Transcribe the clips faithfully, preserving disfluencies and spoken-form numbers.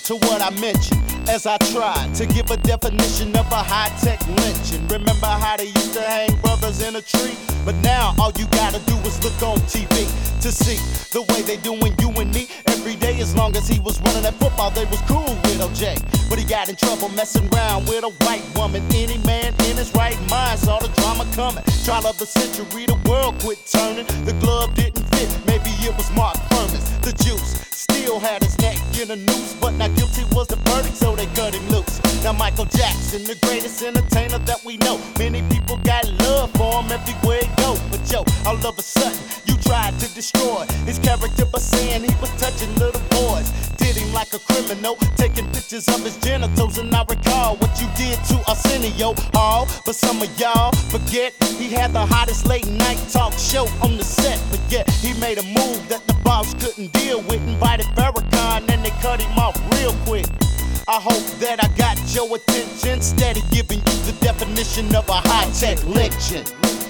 to what I mentioned as I tried to give a definition of a high-tech lynching. Remember how they used to hang brothers in a tree? But now all you gotta do is look on T V to see the way they doing you and me every day. As long as he was running that football, they was cool with O J. But he got in trouble messing around with a white woman. Any man in his right mind saw the drama coming. Trial of the century, the world quit turning. The glove didn't fit, maybe it was Mark Furman. The juice still had his neck in a noose, but not guilty was the verdict, so they cut him loose. Now Michael Jackson, the greatest entertainer that we know. Many people got love for him everywhere he go. But yo, all of a sudden, you tried to destroy his character by saying he was touching little boys. Did him like a criminal, taking pictures of his genitals. And I recall what you did to Arsenio Hall. But some of y'all forget he had the hottest late night talk show on the set. But yet he made a move that the boss couldn't deal with. Invited Farrakhan and they cut him off real quick. I hope that I got your attention, steady giving you the definition of a high-tech lynching.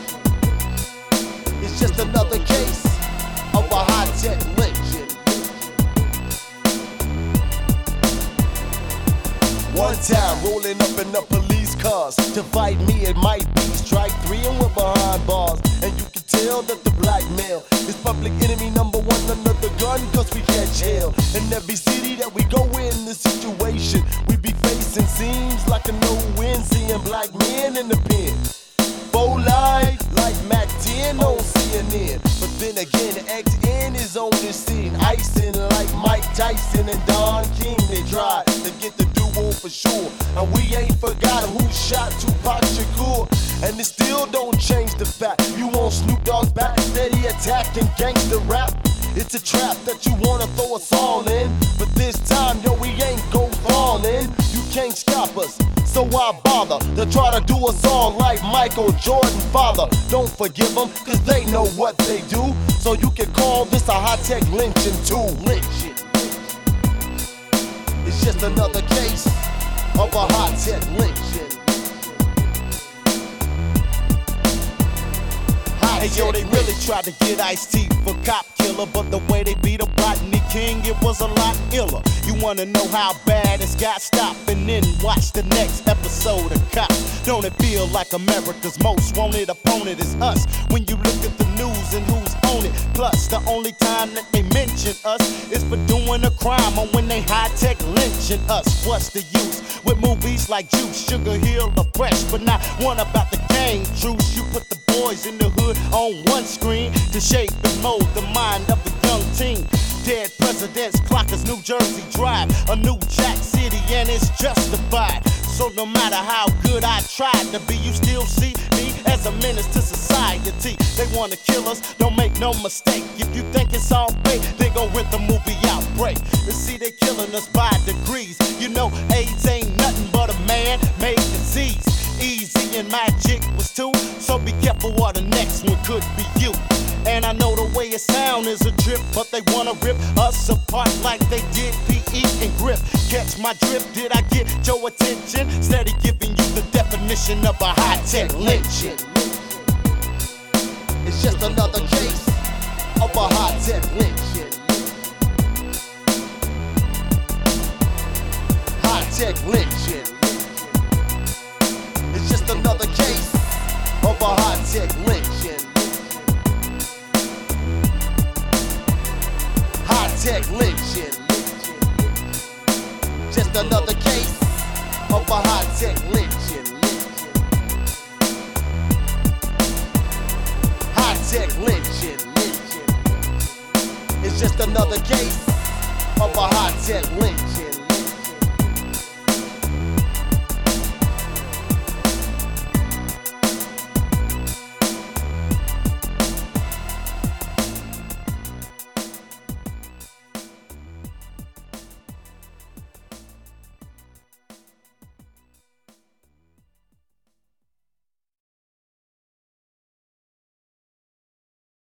It's just another case of a high-tech lynching. One time rolling up in the police cars to fight me, it might be strike three and we're behind bars. And you can tell that the black male is public enemy number one under the gun, cause we catch hell. In every city that we go in, the situation we be facing seems like a no-win, seeing black men in the pen. Full life like Mac ten on C N N. But then again, X N is on the scene, icing like Mike Tyson and Don King. They try to get the duo for sure, and we ain't forgotten who shot Tupac Shakur. And it still don't change the fact you want Snoop Dogg's back, steady attacking gangster rap. It's a trap that you wanna throw us all in, but this time, yo, we ain't gon' fall in. You can't stop us, so why bother to try to do us all like Michael Jordan father? Don't forgive them, cause they know what they do. So you can call this a high-tech lynching too. Lynching. It's just another case of a high-tech lynching. Hey yo, they really tried to get Ice-T for Cop Killer, but the way they beat up Rodney King, it was a lot iller. You wanna know how bad it's got? Stop and then watch the next episode of Cops. Don't it feel like America's most wanted opponent is us? When you look at the news and who's on it. Plus, the only time that they mention us is for doing a crime, or when they high-tech lynching us. What's the use with movies like Juice, Sugar Hill, or Fresh, but not one about the gang truce? You put the boys in the hood on one screen to shape and mold the mind of a young teen. Dead presidents, clockers, New Jersey Drive, a new Jack City, and it's justified. So no matter how good I tried to be, you still see me as a menace to society. They wanna kill us, don't make no mistake. If you think it's all fake, they gon' rent the movie Outbreak. You see, they killing us by degrees. You know, AIDS ain't nothing but a man-made disease. Easy and Magic was too, so be careful what the next one could be you. And I know the way it sound is a drip, but they wanna rip us apart like they did P E and Grip. Catch my drift, did I get your attention? Steady giving you the definition of a high-tech lynching. It's just another case of a high-tech lynching. High-tech lynching. It's just another case of a high-tech lynching. High-tech lynching. Just another case of a high-tech lynching. High-tech lynching. It's just another case of a high-tech lynching.